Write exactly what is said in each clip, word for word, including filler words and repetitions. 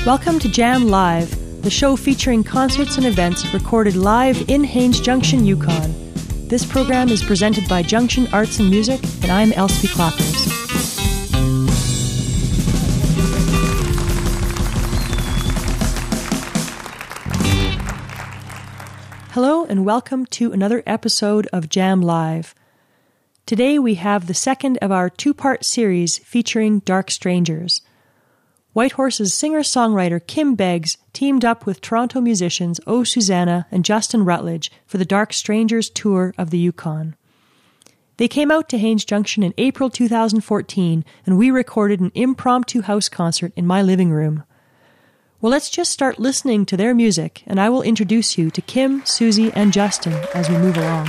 Welcome to Jam Live, the show featuring concerts and events recorded live in Haines Junction, Yukon. This program is presented by Junction Arts and Music, and I'm Elspie Clappers. Hello and welcome to another episode of Jam Live. Today we have the second of our two-part series featuring Dark Strangers. Whitehorse's singer-songwriter Kim Beggs teamed up with Toronto musicians O. Susanna and Justin Rutledge for the Dark Strangers tour of the Yukon. They came out to Haines Junction in April two thousand fourteen, and we recorded an impromptu house concert in my living room. Well, let's just start listening to their music, and I will introduce you to Kim, Susie, and Justin as we move along.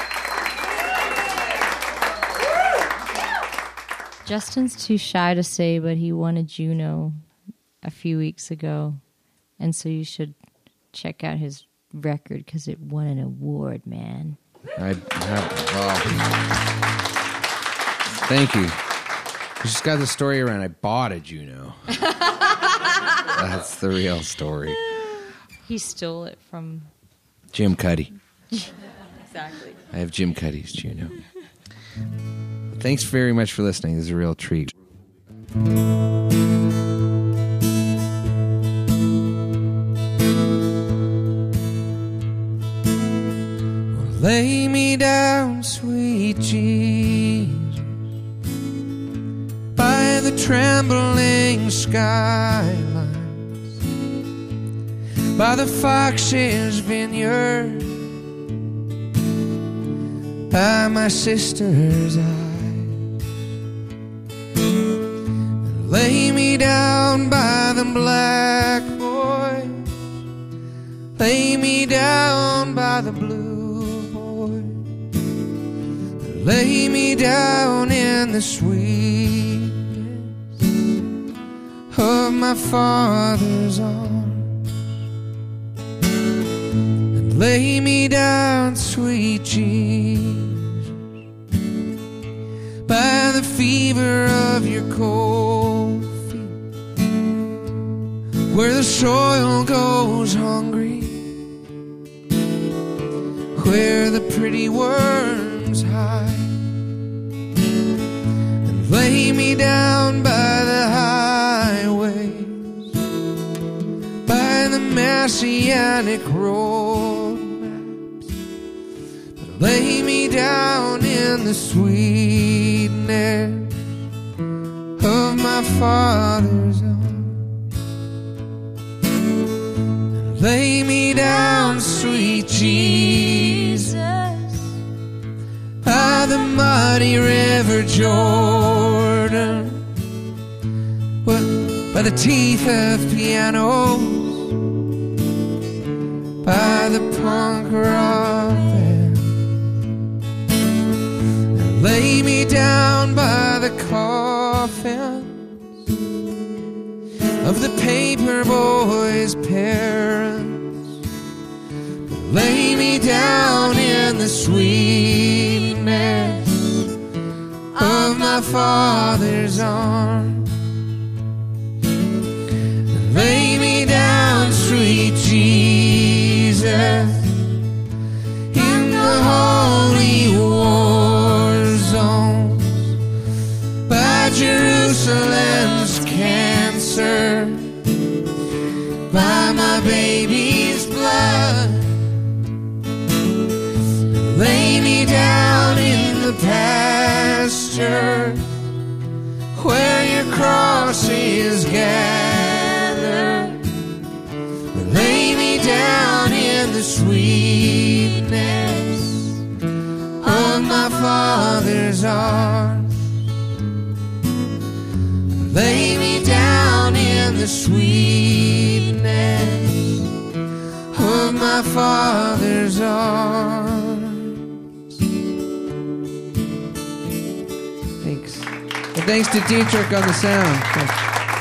Justin's too shy to say, but he won a Juno a few weeks ago, and so you should check out his record because it won an award, man. I have, well, thank you. I just got the story around. I bought a Juno. That's the real story. He stole it from Jim Cuddy. Exactly. I have Jim Cuddy's Juno. Thanks very much for listening. This is a real treat. Lay me down, sweet Jesus, by the trembling skylines, by the fox's vineyard, by my sister's eyes. Lay me down by the black boy, lay me down by the blue boy, lay me down in the sweetness of my Father's arms, and lay me down, sweet Jesus, by the fever of your cold feet, where the soil goes hungry, where the pretty worms hide, and lay me down by the highways, by the messianic road maps, but lay me down in the sweetness of my Father's arms. Lay me down, sweet Jesus, by the muddy river Jordan, by the teeth of pianos, by the punk rock band. Lay me down by the coffins of the paper boys' parents, but lay me down in the sweetness of my Father's arms. Lay me down, sweet Jesus, in the holy war zones, by Jerusalem's cancer, by my baby's blood. Lay me down in the pasture where your cross is gathered. Lay me down in the sweetness of my Father's arms. Lay me down in the sweetness of my Father's arms. Thanks. And thanks to Dietrich on the sound. Thanks.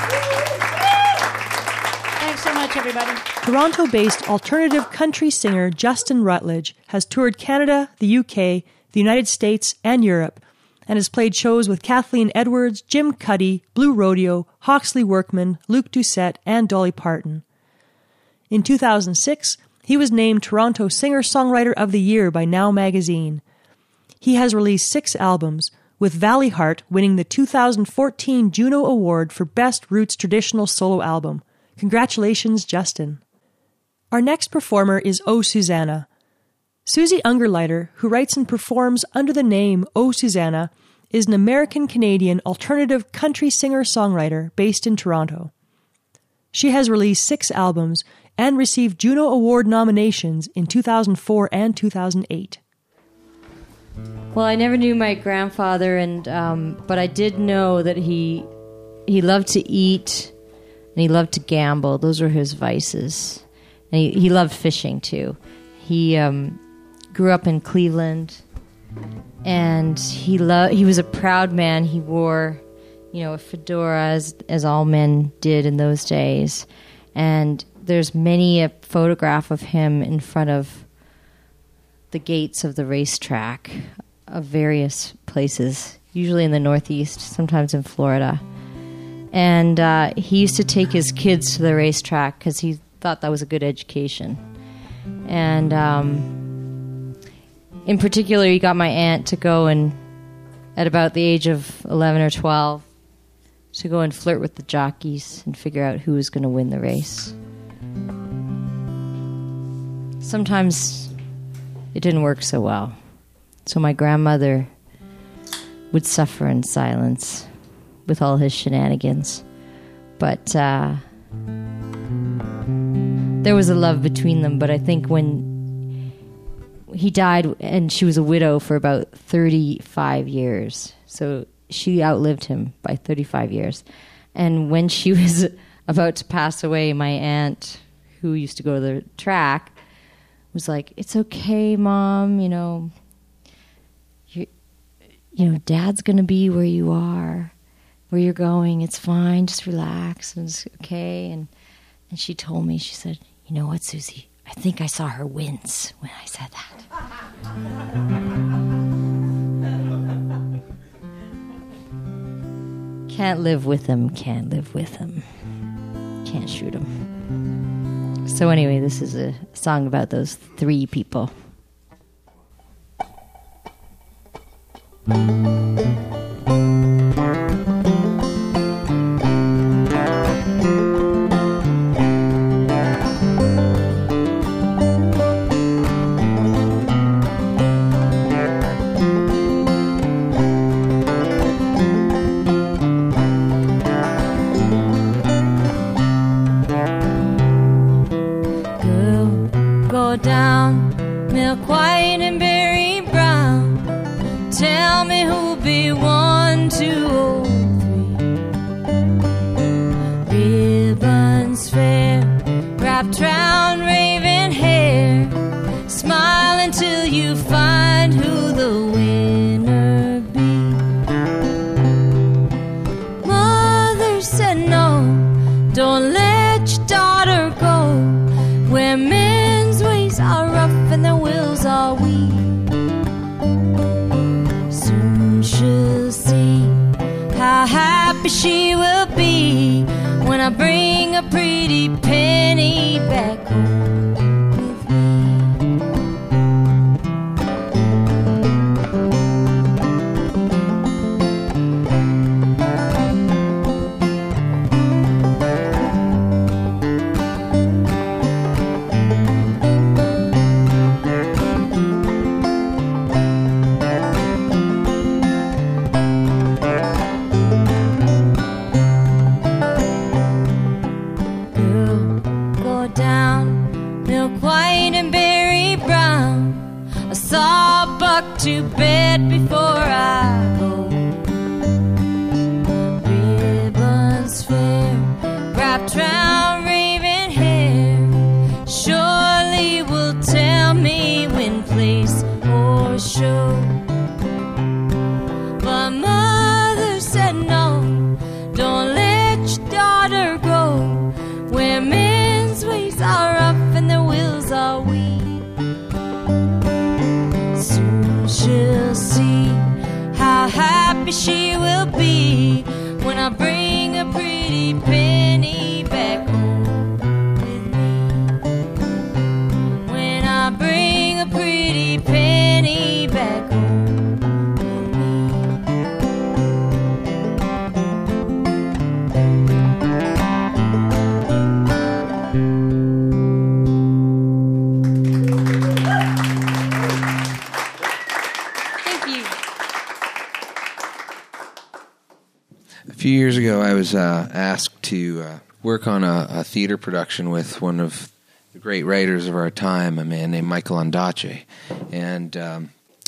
Thanks so much, everybody. Toronto-based alternative country singer Justin Rutledge has toured Canada, the U K, the United States, and Europe, and has played shows with Kathleen Edwards, Jim Cuddy, Blue Rodeo, Hawksley Workman, Luke Doucette, and Dolly Parton. In two thousand six, he was named Toronto Singer-Songwriter of the Year by Now Magazine. He has released six albums, with Valley Heart winning the two thousand fourteen Juno Award for Best Roots Traditional Solo Album. Congratulations, Justin. Our next performer is O Susanna. Susie Ungerleider, who writes and performs under the name O Susanna, is an American-Canadian alternative country singer-songwriter based in Toronto. She has released six albums and received Juno Award nominations in two thousand four and two thousand eight. Well, I never knew my grandfather, and um, but I did know that he he loved to eat and he loved to gamble. Those were his vices. And he, he loved fishing, too. He um, grew up in Cleveland, and he lo- he was a proud man. He wore, you know, a fedora, as, as all men did in those days. And there's many a photograph of him in front of the gates of the racetrack of various places, usually in the Northeast, sometimes in Florida. And uh, he used to take his kids to the racetrack because he thought that was a good education. And um, in particular, he got my aunt to go and, at about the age of eleven or twelve, to go and flirt with the jockeys and figure out who was going to win the race. Sometimes it didn't work so well. So my grandmother would suffer in silence with all his shenanigans. But uh, there was a love between them. But I think when he died, and she was a widow for about thirty-five years. So she outlived him by thirty-five years. And when she was about to pass away, my aunt, who used to go to the track, was like, "It's okay, Mom, you know, you you know, Dad's going to be where you are, where you're going. It's fine, just relax, and it's okay." And and she told me, she said, "You know what, Susie, I think I saw her wince when I said that." Can't live with him, can't live with him, can't shoot him. So anyway, this is a song about those three people. She will be when I bring a pretty penny back home with to bed before I go. Ribbons fair wrapped round raven hair surely will tell me when, place, or show. But mother said no, don't let your daughter go where men's ways are rough and their wills are weak. She'll see how high happy she will be when I bring a pretty penny back home with me. When I bring a pretty penny back home. A few years ago, I was uh, asked to uh, work on a, a theater production with one of the great writers of our time, a man named Michael Ondaatje. And um,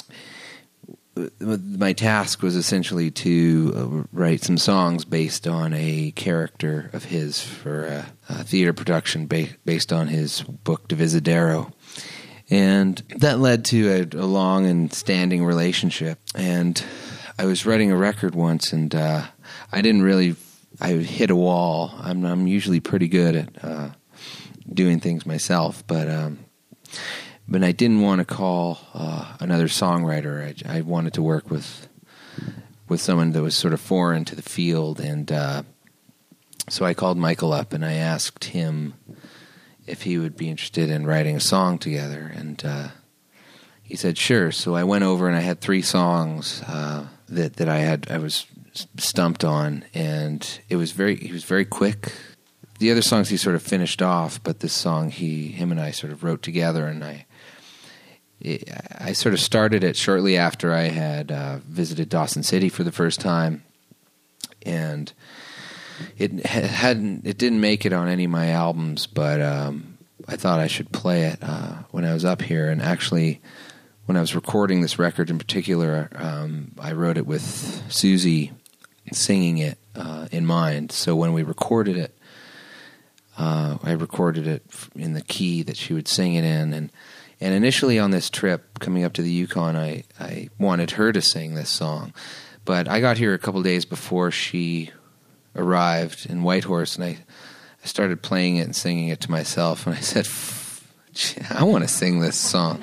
my task was essentially to uh, write some songs based on a character of his for a, a theater production ba- based on his book, Divisadero. And that led to a, a long and standing relationship. And I was writing a record once, and uh, I didn't really, I hit a wall. I'm, I'm usually pretty good at uh, doing things myself, but um, but I didn't want to call uh, another songwriter. I, I wanted to work with with someone that was sort of foreign to the field, and uh, so I called Michael up and I asked him if he would be interested in writing a song together, and uh, he said sure. So I went over and I had three songs uh, that that I had I was stumped on, and it was very he was very quick. The other songs he sort of finished off, but this song he him and I sort of wrote together, and I it, I sort of started it shortly after I had uh, visited Dawson City for the first time, and it hadn't it didn't make it on any of my albums, but um, I thought I should play it uh, when I was up here. And actually, when I was recording this record in particular, um, I wrote it with Susie singing it uh, in mind. So when we recorded it, uh, I recorded it in the key that she would sing it in. And and initially on this trip coming up to the Yukon, I, I wanted her to sing this song. But I got here a couple days before she arrived in Whitehorse, and I, I started playing it and singing it to myself, and I said, I want to sing this song.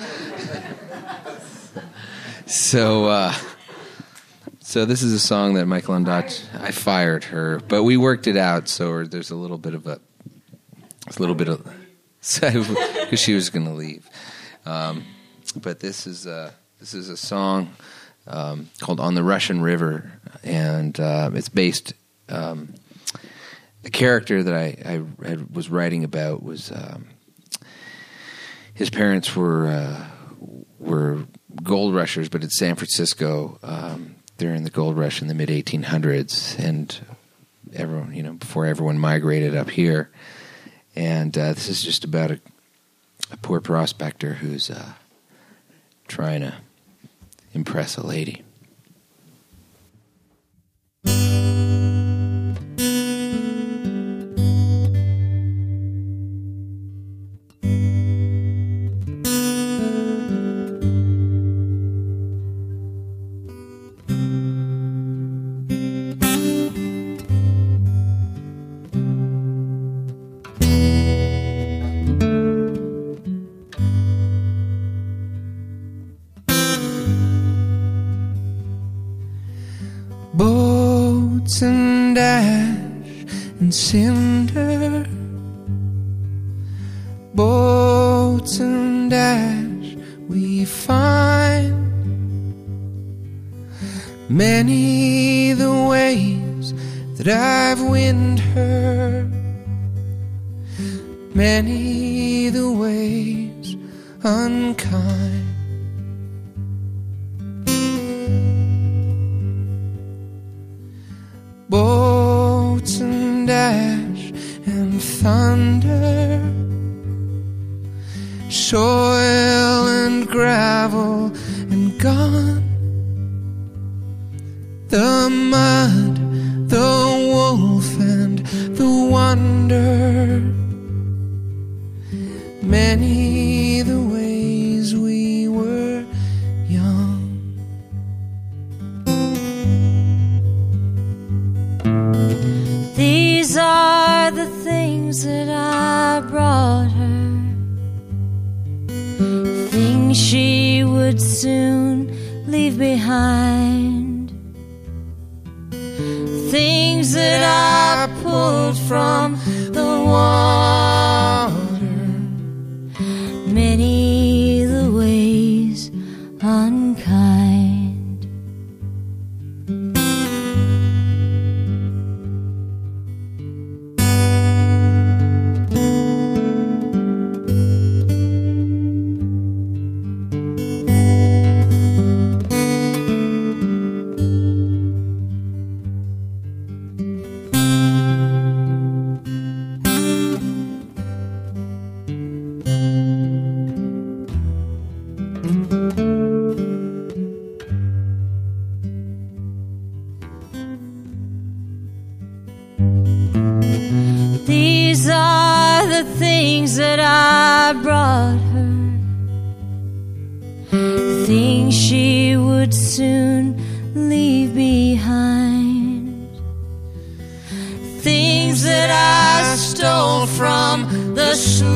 so uh, so this is a song that Michael Ondaatje, I fired her, but we worked it out, so there's a little bit of a, a little bit of, because she was going to leave. Um, but this is a, this is a song um, called On the Russian River, and uh, it's based Um, the character that I, I had, was writing about was um, his parents were uh, were gold rushers, but in San Francisco um, during the gold rush in the mid eighteen hundreds, and everyone, you know, before everyone migrated up here. And uh, this is just about a, a poor prospector who's uh, trying to impress a lady. Boats and ash and cinder, boats and ash we find. Many the ways that I've wind her, many the ways unkind. Boats and ash and thunder, soil and gravel and gone. The mud, the wolf and the wonder, many the ways we were young. These are the things that I brought her, things she would soon leave behind. that I pulled from the water. Many the ways unkind. These are the things that I brought her, things she would soon leave behind, things that I stole from the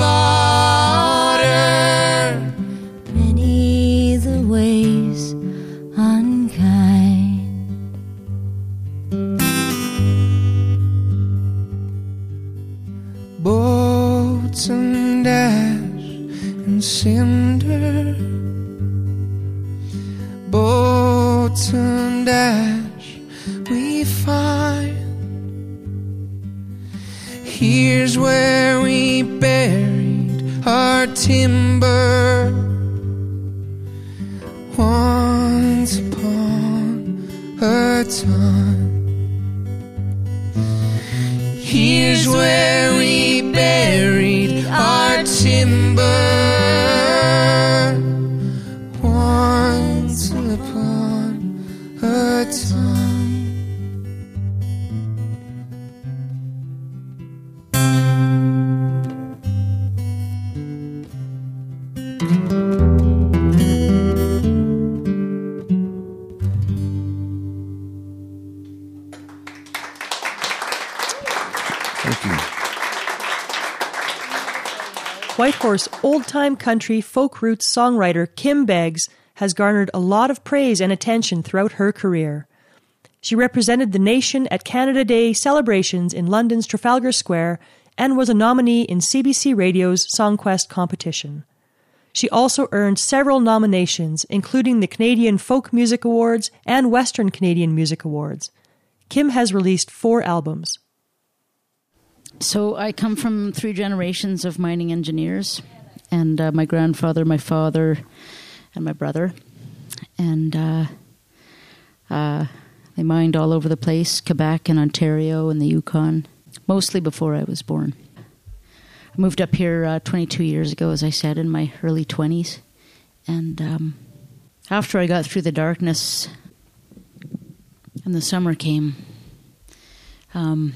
slaughter. Many the ways unkind. Boats and ash and cinder, boats and ash we find. Here's where we buried our timber once upon a time. Here's where we buried our timber once upon a time. Thank you. Whitehorse old-time country folk roots songwriter Kim Beggs has garnered a lot of praise and attention throughout her career. She represented the nation at Canada Day celebrations in London's Trafalgar Square and was a nominee in C B C Radio's Songquest competition. She also earned several nominations, including the Canadian Folk Music Awards and Western Canadian Music Awards. Kim has released four albums. So I come from three generations of mining engineers, and uh, my grandfather, my father, and my brother. And uh, uh, they mined all over the place, Quebec and Ontario and the Yukon, mostly before I was born. I moved up here uh, twenty-two years ago, as I said, in my early twenties. And um, after I got through the darkness and the summer came, um,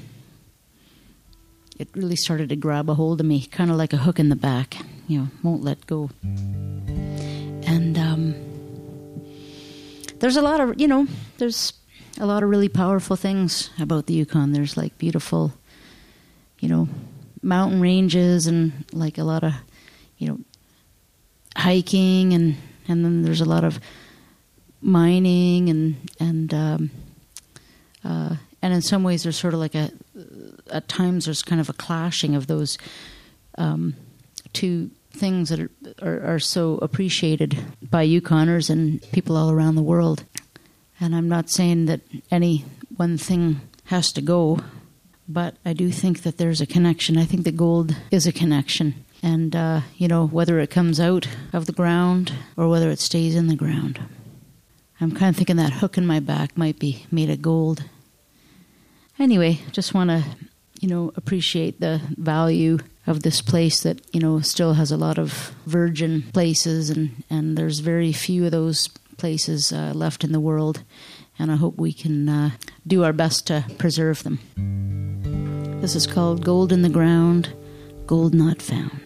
it really started to grab a hold of me, kind of like a hook in the back, you know, won't let go. And um, there's a lot of, you know, there's a lot of really powerful things about the Yukon. There's like beautiful, you know, mountain ranges and like a lot of, you know, hiking, and, and then there's a lot of mining and, and, um, uh, and in some ways there's sort of like a, at times there's kind of a clashing of those um, two things that are, are, are so appreciated by Yukoners and people all around the world. And I'm not saying that any one thing has to go, but I do think that there's a connection. I think that gold is a connection. And, uh, you know, whether it comes out of the ground or whether it stays in the ground. I'm kind of thinking that hook in my back might be made of gold. Anyway, just want to, you know, appreciate the value of this place that, you know, still has a lot of virgin places, and, and there's very few of those places uh, left in the world, and I hope we can uh, do our best to preserve them. This is called Gold in the Ground, Gold Not Found.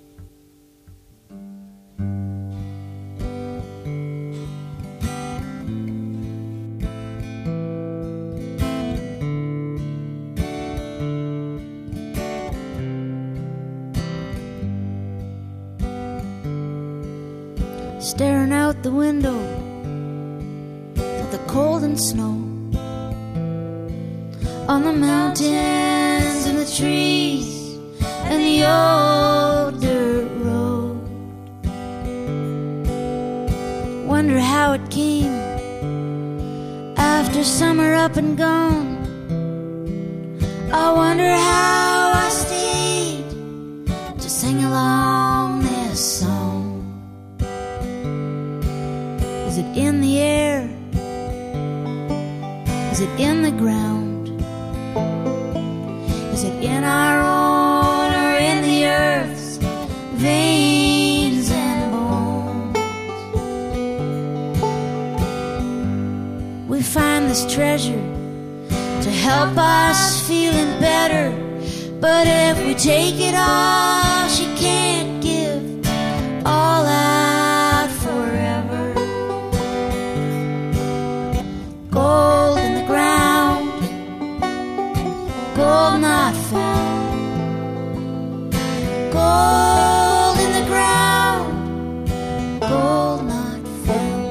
Staring out the window at the cold and snow, on the mountains and the trees and the old dirt road. Wonder how it came after summer up and gone. I wonder how I stayed to sing along this song. Is it in the air? Is it in the ground? Is it in our own or in the earth's veins and bones? We find this treasure to help us feeling better, but if we take it all, she can't give all out forever. Gold in the ground, gold not found. Gold in the ground, gold not found.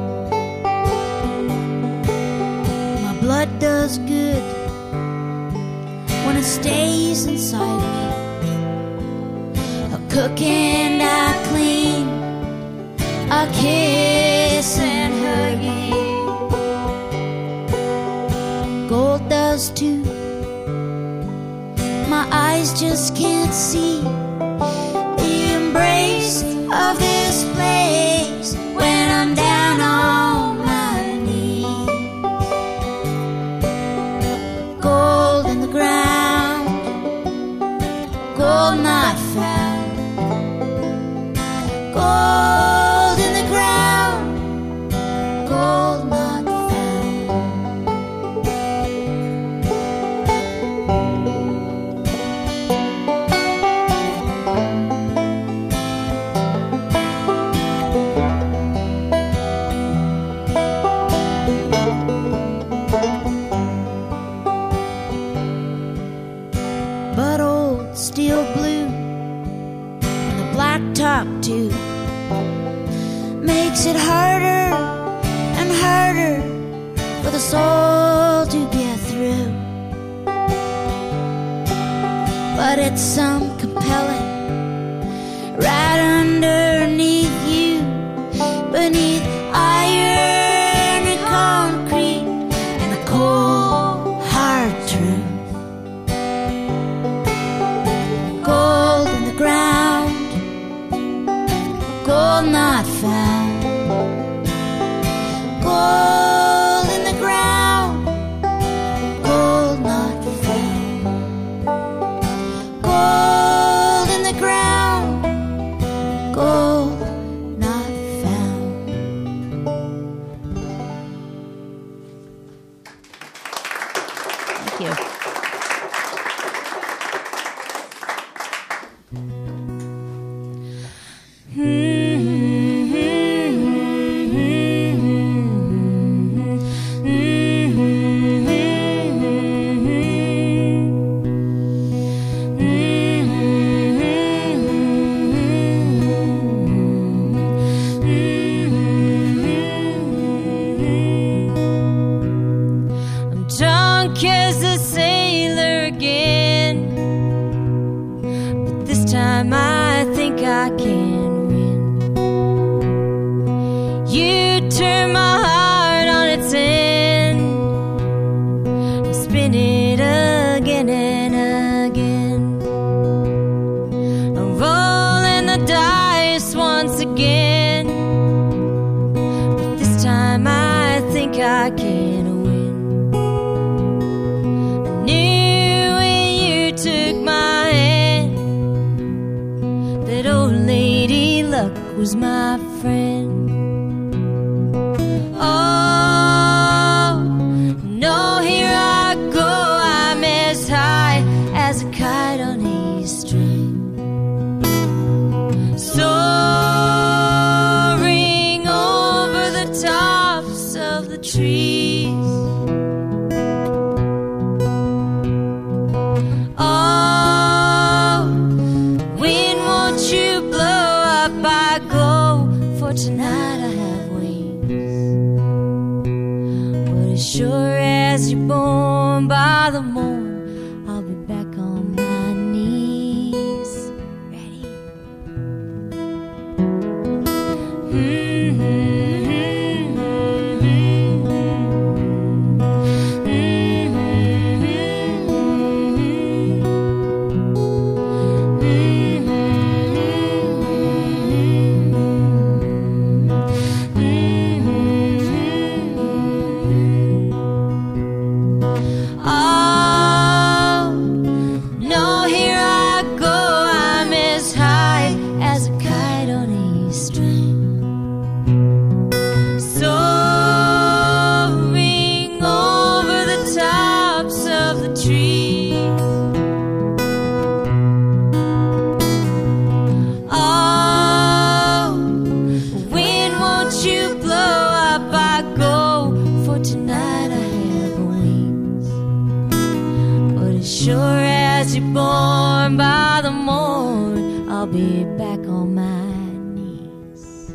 My blood does good when it stays inside me. I cook and I clean, I kiss and hug it. Gold does too. My eyes just can't see the embrace of this place when I'm down on my knees. Gold in the ground, gold not found. Gold in the ground, gold not found. But old steel blue and the black top too makes it harder and harder for the soul to get through. But it's some compelling right underneath you, beneath iron and concrete and the cold hard truth. Gold in the ground, gold not found. Gold in the ground, gold not found. Gold in the ground, gold not found. Thank you. I'm drunk as a sailor again, but this time I think I can win. You turn my heart on its end, spin it again and again. I'm rolling the dice once again, but this time I think I can win. I knew when you took my hand that old lady luck was my friend. Oh, no, here I go, I'm as high as a kite on a string, soaring over the tops of the trees. Oh, wind, won't you blow up? I go, for tonight I have wings. But as sure as you're born, born by the morn, I'll be back on my knees. Ready? Mm-hmm. Sure as you're born by the morn, I'll be back on my knees.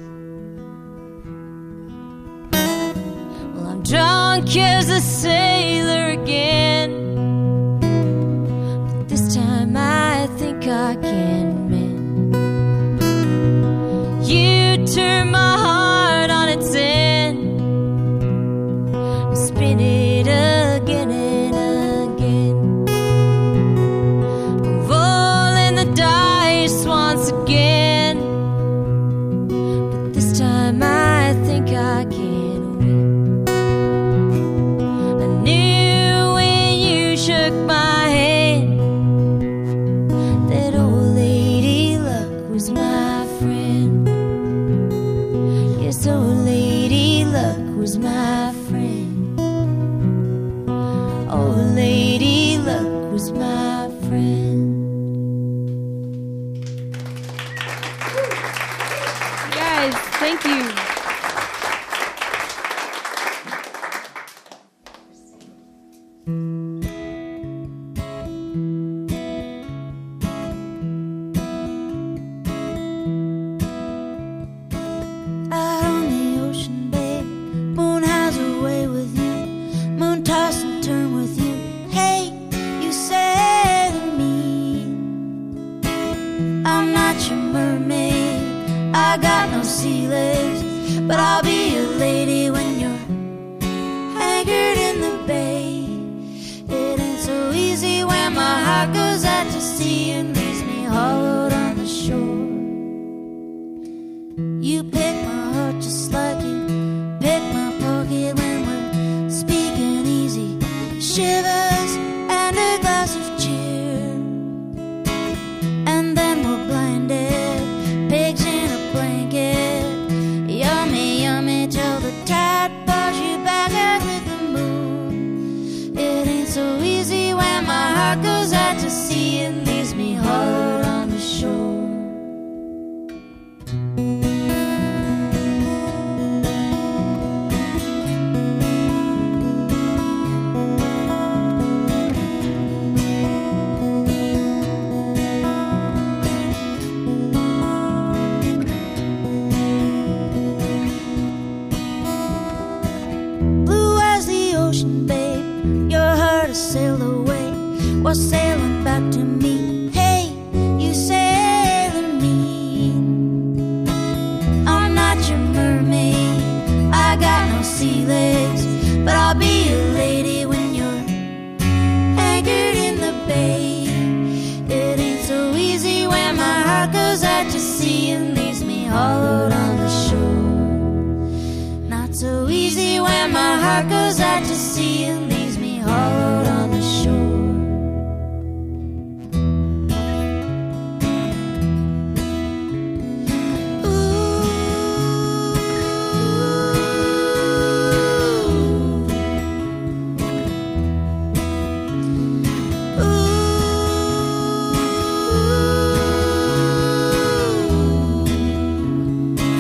Well, I'm drunk as a sailor again, but this time I think I can mend. You turn my heart on its end and spin it again and again. Dice once again, but this time I think I can win. I knew when you shook my hand that old lady luck was my friend. Yes, old lady luck was my friend. Old lady luck was my friend. Thank you. Out on the ocean, babe, moon has a way with you. Moon toss and turn with you. Hey, you say to me, I'm not your mermaid, I got no sea legs, but I'll be your lady when you're anchored in the bay. It ain't so easy when my heart goes out to sea and leaves me hollowed on the shore. You pick my heart just like you pick my pocket when we're speaking easy. Shivers and a glass of cheer, and then we're blinded, pigs in a blanket. Yummy, yummy till the tide pulls you back out with the moon. It ain't so easy when my heart goes out to sea and leaves me hollowed on the shore. Sailed away, was sailing back to me. Hey, you sailing me. I'm not your mermaid, I got no sea legs, but I'll be your lady when you're anchored in the bay. It ain't so easy when my heart goes out to sea and leaves me hollowed on the shore. Not so easy when my heart goes out to sea and leaves me hollowed on the shore. Ooh. Ooh.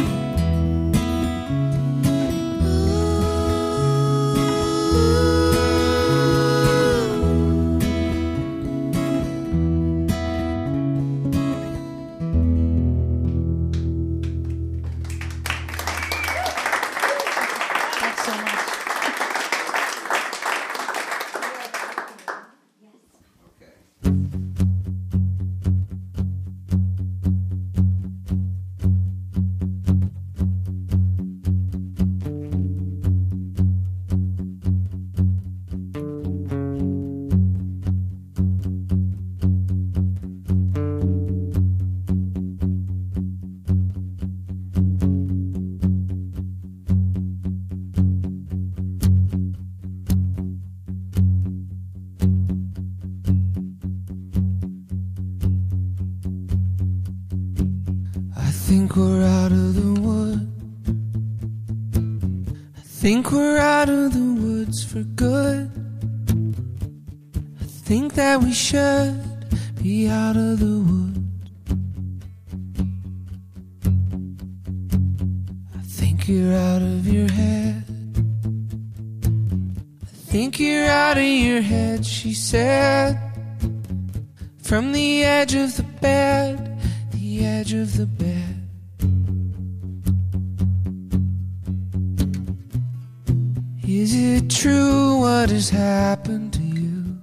think we're out of the woods for good. I think that we should be out of the woods. I think you're out of your head. I think you're out of your head, she said. From the edge of the bed, the edge of the bed. Is it true what has happened to you?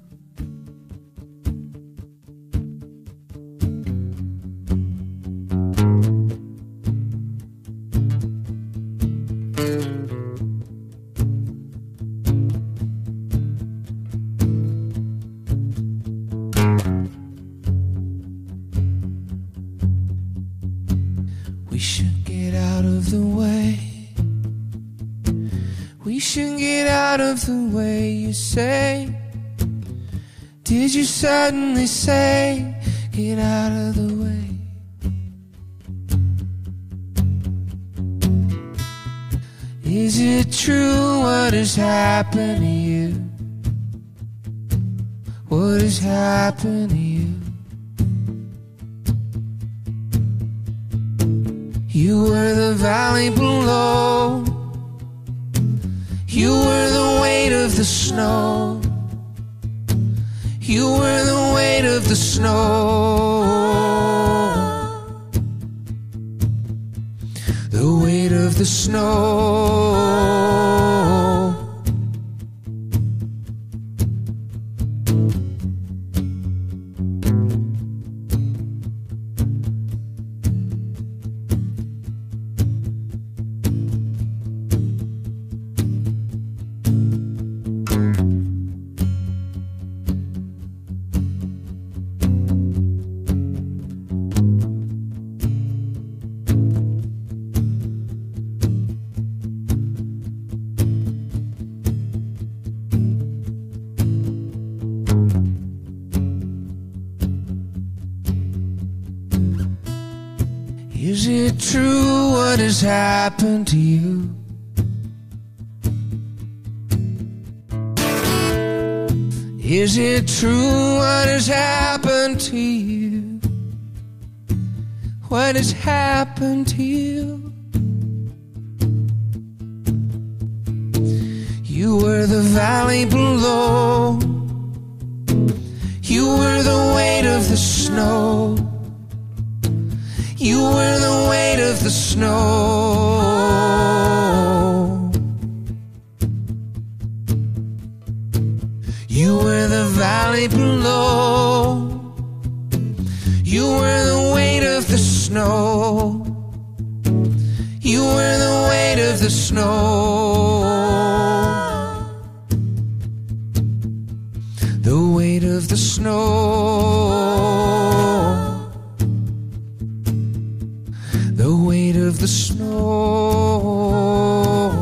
We should get out of the way. We should get out of the way, you say. Did you suddenly say, get out of the way? Is it true what has happened to you? What has happened to you? You were the valley below. You were the weight of the snow. You were the weight of the snow. The weight of the snow. Is it true what has happened to you? Is it true what has happened to you? What has happened to you? You were the valley below. You were the weight of the snow. You were the weight of the snow. You were the valley below. You were the weight of the snow. You were the weight of the snow. The weight of the snow. The weight of the snow.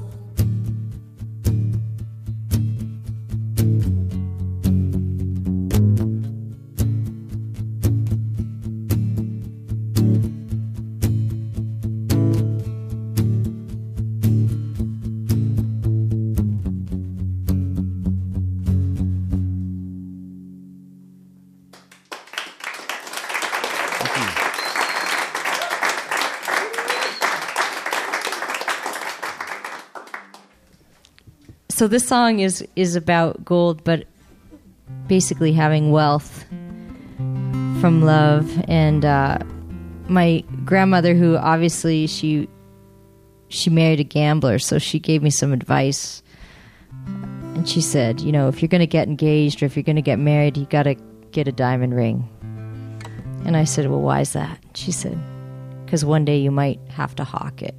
So this song is is about gold, but basically having wealth from love. And uh, my grandmother, who obviously she she married a gambler, so she gave me some advice. And she said, you know, if you're going to get engaged or if you're going to get married, you got to get a diamond ring. And I said, well, why is that? She said, because one day you might have to hawk it.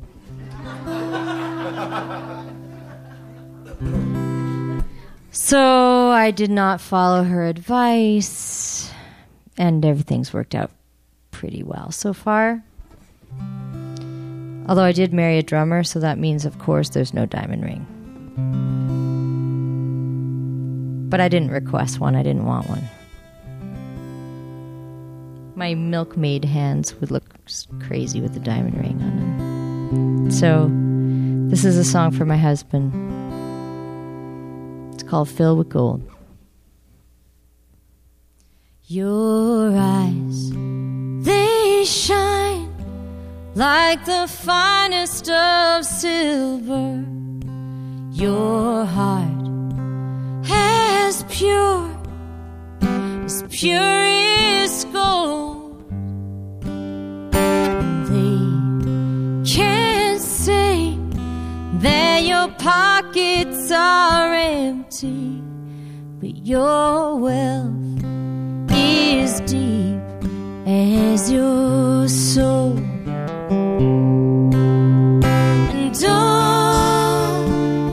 So I did not follow her advice, and everything's worked out pretty well so far. Although I did marry a drummer, so that means, of course, there's no diamond ring. But I didn't request one. I didn't want one. My milkmaid hands would look crazy with the diamond ring on them. So This is a song for my husband. It's called Filled with Gold. Your eyes, they shine like the finest of silver. Your heart as pure, as pure as gold. They can't say that your pockets are empty, but your wealth is deep as your soul. And don't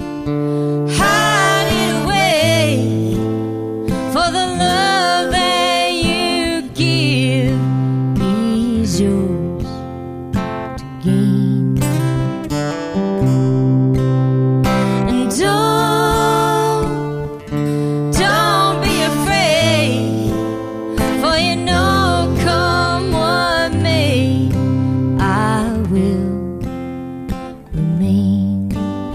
hide it away, for the love that you give is yours to gain. And don't, don't be afraid, for you know come what may, I will remain.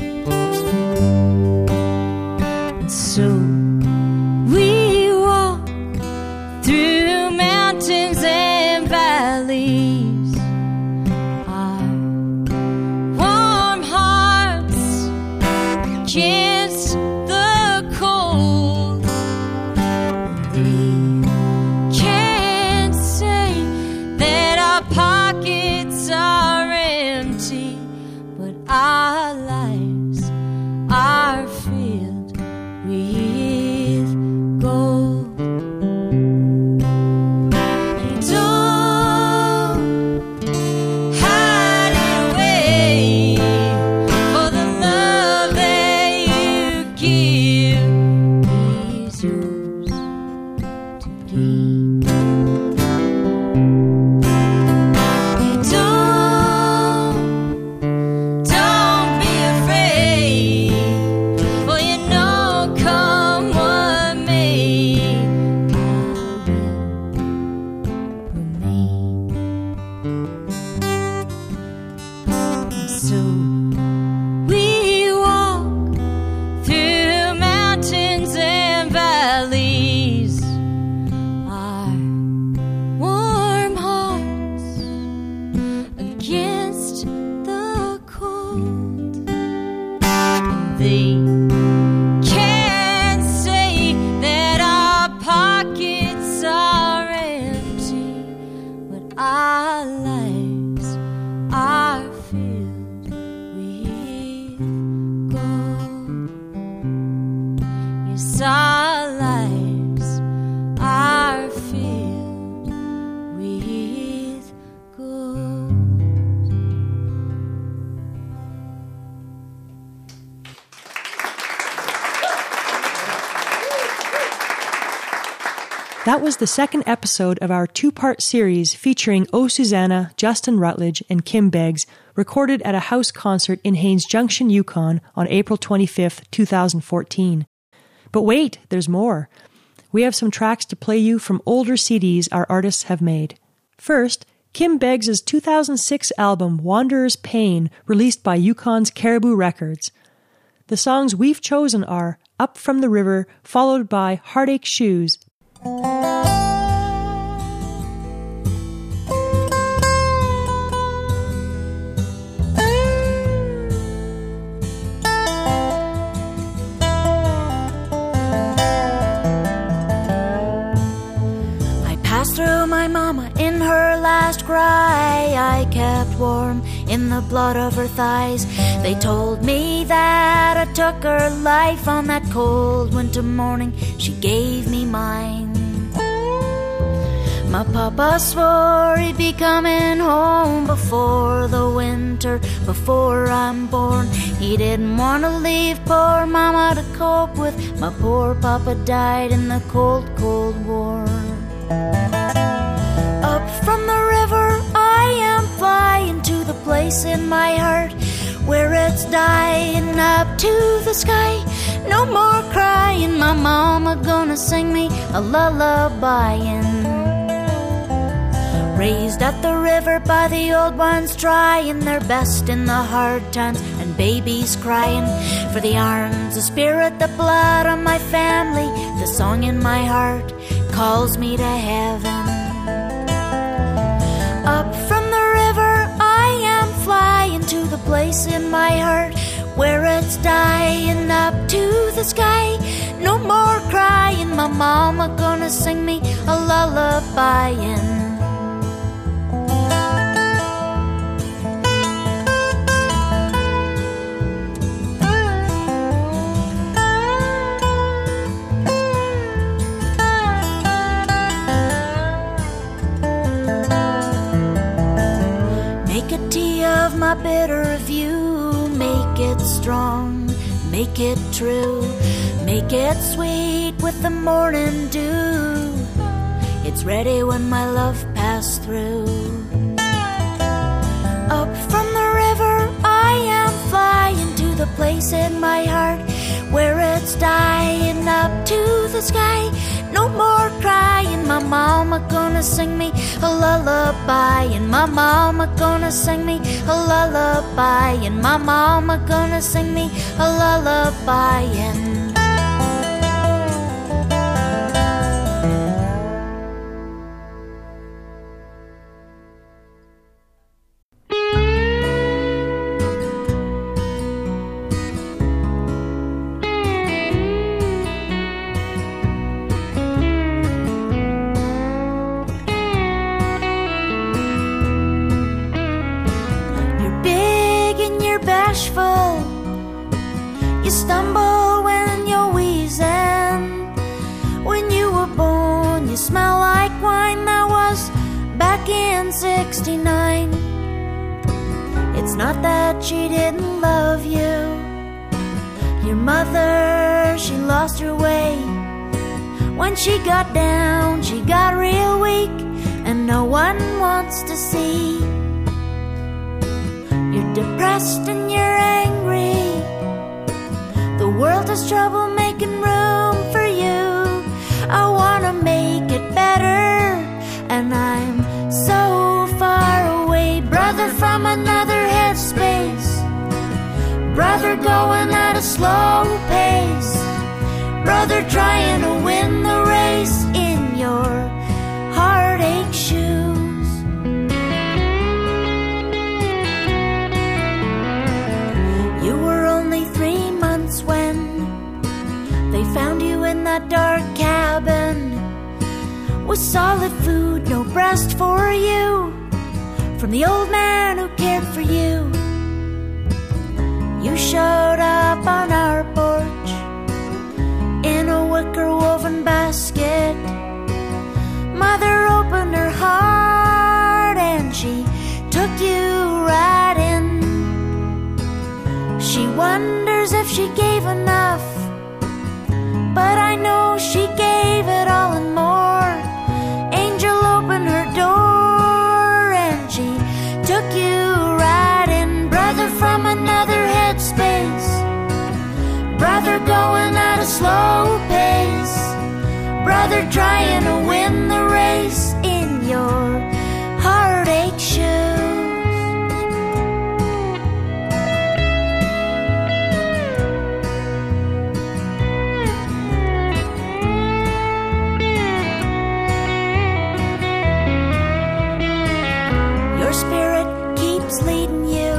And so we walk through mountains and valleys, our warm hearts against the cold. They can't say that our pockets are empty, but our lives are filled with gold. And don't hide it away, for the love that you give is yours to gain. Don't, don't be afraid, for you know come what may, I will remain. And so we walk through mountains and valleys, our warm hearts against the cold. They can't say that our pockets are empty, but our lives are filled with gold. Yes, our lives are filled with gold. That was the second episode of our two-part series featuring O Susanna, Justin Rutledge, and Kim Beggs, recorded at a house concert in Haines Junction, Yukon on April twenty-fifth, twenty fourteen. But wait, there's more. We have some tracks to play you from older C Ds our artists have made. First, Kim Beggs' two thousand six album Wanderer's Pain, released by Yukon's Caribou Records. The songs we've chosen are Up From the River, followed by Heartache Shoes. I passed through my mama in her last cry. I kept warm in the blood of her thighs. They told me that I took her life on that cold winter morning. She gave me mine. My papa swore he'd be coming home before the winter, before I'm born. He didn't want to leave poor mama to cope with. My poor papa died in the cold, cold war. Up from the river I am flying to the place in my heart where it's dying, up to the sky. No more crying, my mama gonna sing me a lullaby. Raised at the river by the old ones, trying their best in the hard times, and babies crying for the arms, the spirit, the blood of my family. The song in my heart calls me to heaven. Up from the river I am flying to the place in my heart where it's dying, up to the sky. No more crying, my mama gonna sing me a lullaby. And make a tea of my bitter review, make it strong, make it true, make it sweet with the morning dew. It's ready when my love passed through. Up from the river I am flying to the place in my heart where it's dying, up to the sky. No more crying, my mama gonna sing me a lullaby. And my mama gonna sing me a lullaby. And my mama gonna sing me a lullaby. And you stumble when you're wheezing. When you were born, you smell like wine. That was back in sixty-nine. It's not that she didn't love you. Your mother, she lost her way. When she got down, she got real weak, and no one wants to see. You're depressed and you're angry. The world has trouble making room for you. I wanna make it better, and I'm so far away. Brother from another headspace, brother going at a slow pace, brother trying to win the race in your heartache shoes. You were only three months when they found you in that dark cabin with solid food, no breast for you, from the old man who cared for you. You showed up on our porch in a wicker woven basket. Mother opened her heart and she took you right in. She wonders if she gave enough, but I know she gave it all and more. Angel opened her door and she took you right in. Brother from another headspace, brother going at a slow pace, brother trying to win the race in your heartache shoes. Your spirit keeps leading you.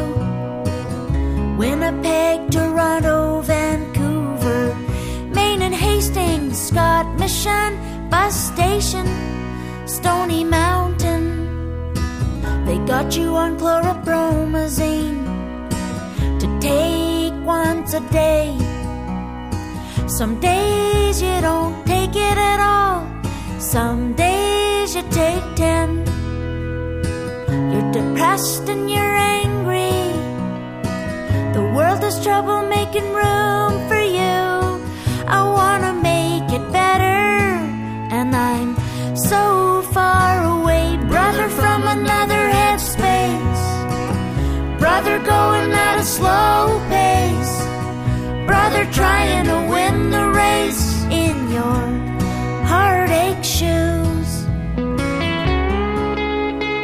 Winnipeg, Toronto, Vancouver, Maine and Hastings, Scott Mission, bus station, Stony Mountain. They got you on chloropromazine to take once a day. Some days you don't take it at all, some days you take ten. You're depressed and you're angry. The world has trouble making room for you. I wanna make it better, and I'm so far away. Brother from another headspace, brother going at a slow pace, brother trying to win the race in your heartache shoes.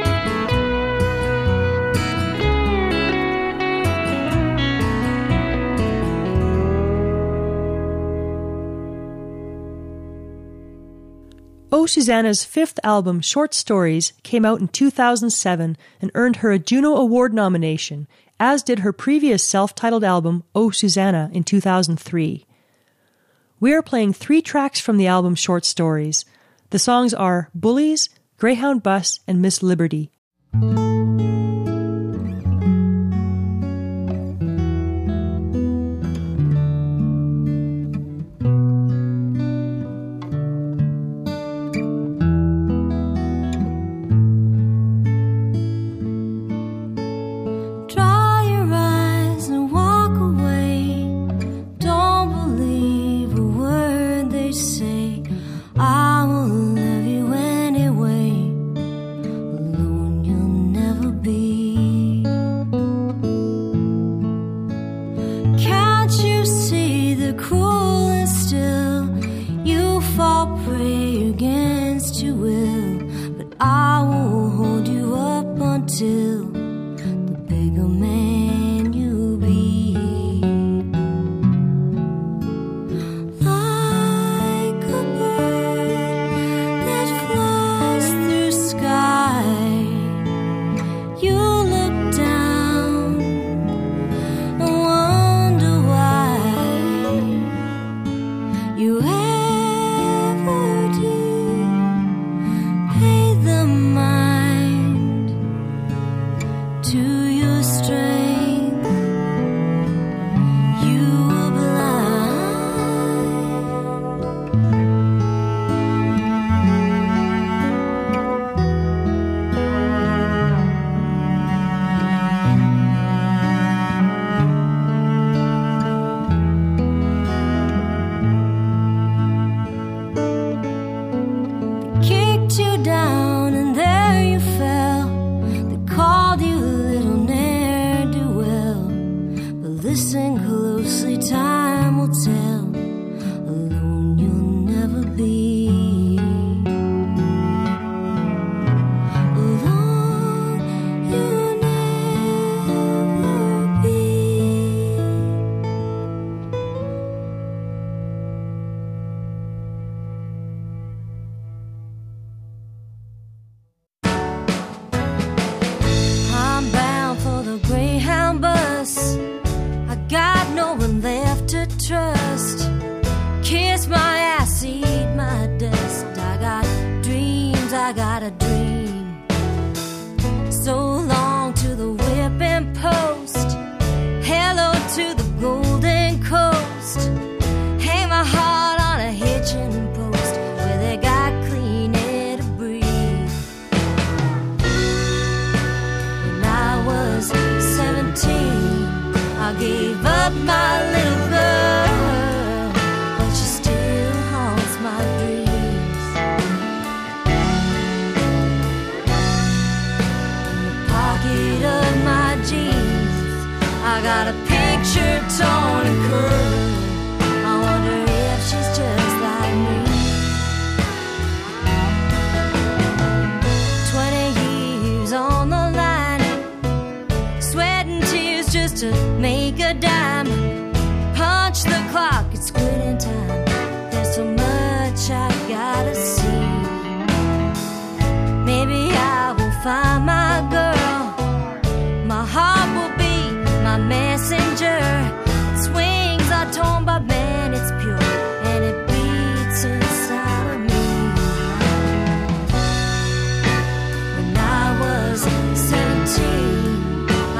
Oh Susanna's fifth album, Short Stories, came out in two thousand seven and earned her a Juno Award nomination, as did her previous self-titled album, Oh Susanna, in two thousand three. We are playing three tracks from the album Short Stories. The songs are Bullies, Greyhound Bus, and Miss Liberty.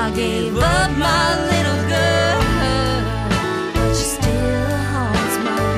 Gave up my little girl, but she still haunts my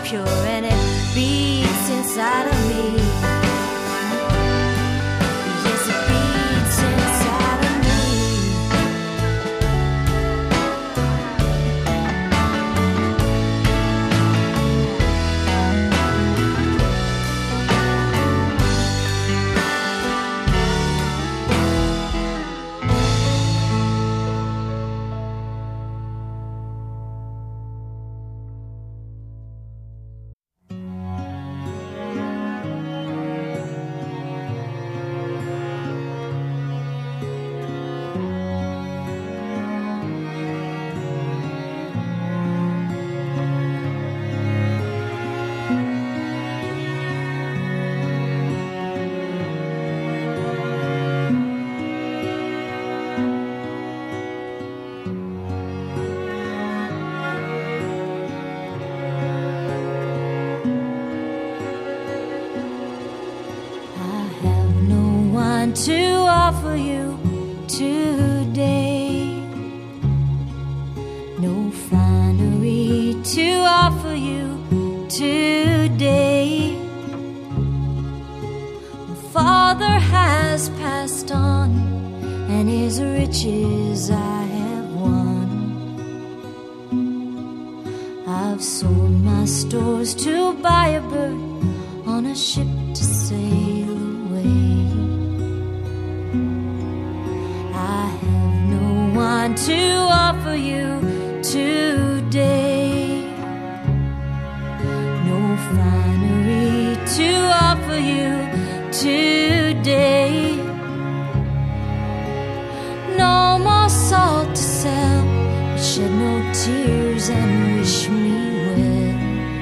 pure and it beats inside of me. Yes, it beats inside of me. To offer you today, no finery to offer you today. My father has passed on, and his riches I have won. I've sold my stores to buy a bird on a ship to sail away. To offer you today, no finery to offer you today, no more salt to sell, but shed no tears and wish me well,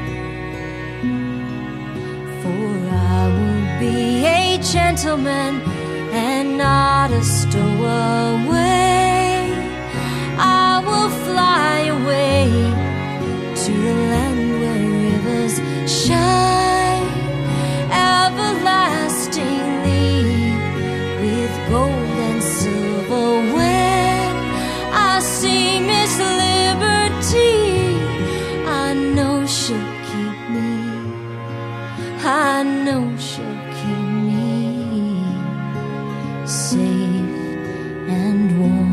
for I will be a gentleman and not a stowaway. I will fly away to the land where rivers shine everlastingly with gold and silver. When I see Miss Liberty, I know she'll keep me. I know she'll keep me safe and warm.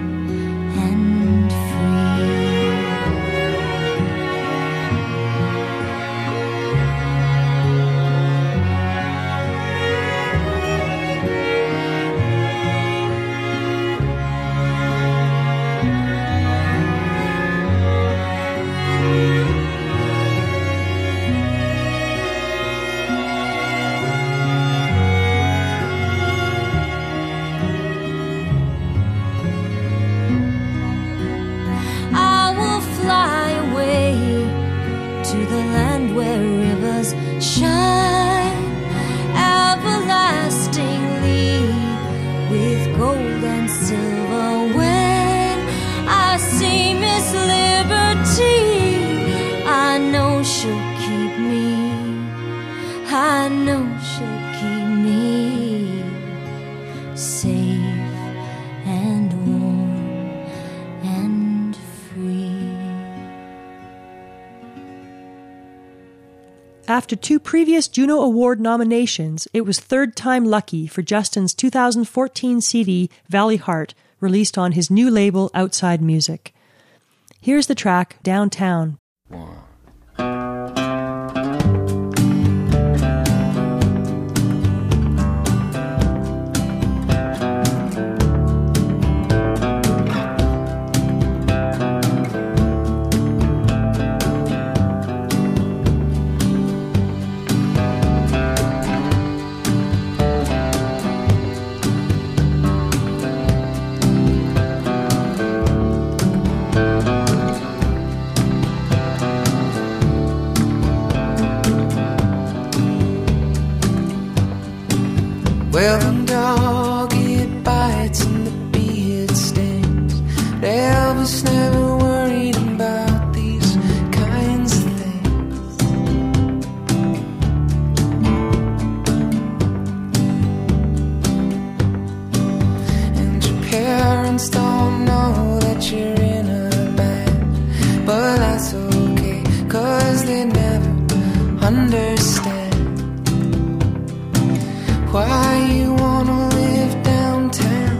Shine everlastingly with gold and silver. When I see Miss Liberty, I know she'll keep me. I know she'll keep me safe and warm and free. After two previous Juno Award nominations, it was third time lucky for Justin's two thousand fourteen C D, Valley Heart, released on his new label, Outside Music. Here's the track, Downtown. One. Well, the dog, it bites and the bee, it stings. But Elvis never worried about these kinds of things. And your parents don't know that you're in a band, but that's okay, 'cause they never understand why you wanna live downtown.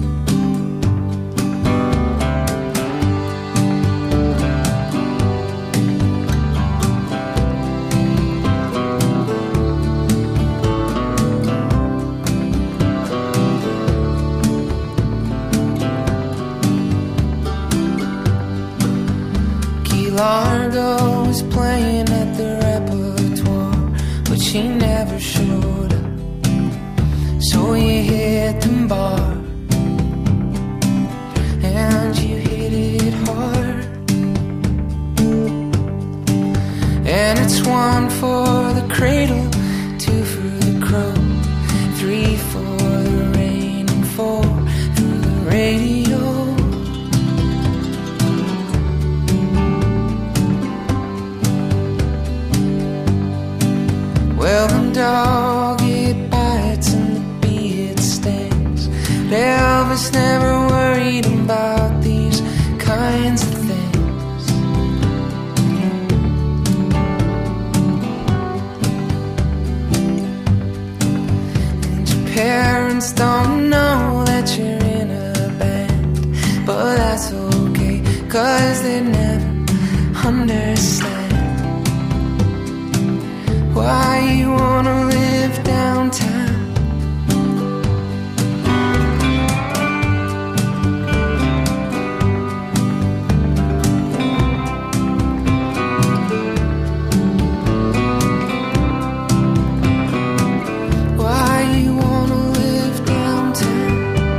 Key Largo was playing at the repertoire, but she never showed up. So you hit the bar, and you hit it hard. And it's one for the cradle, two for the crow, three for the rain, and four for the radio. Well, the dog, it bites and the bee, it stings. But Elvis never worried about these kinds of things. And your parents don't know that you're in a band, but that's okay, 'cause they never understand why you wanna live downtown. Why you wanna live downtown.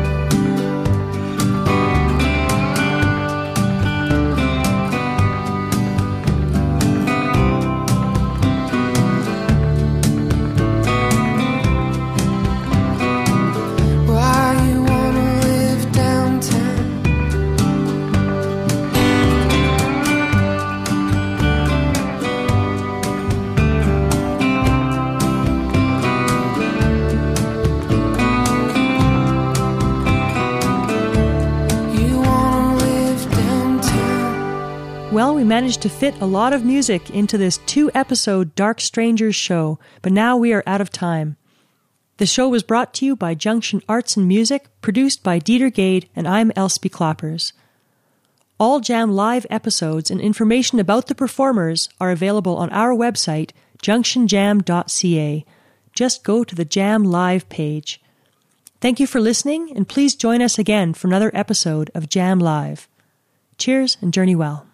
Well, we managed to fit a lot of music into this two-episode Dark Strangers show, but now we are out of time. The show was brought to you by Junction Arts and Music, produced by Dieter Gade, and I'm Elspie Kloppers. All Jam Live episodes and information about the performers are available on our website, junction jam dot c a. Just go to the Jam Live page. Thank you for listening, and please join us again for another episode of Jam Live. Cheers and journey well.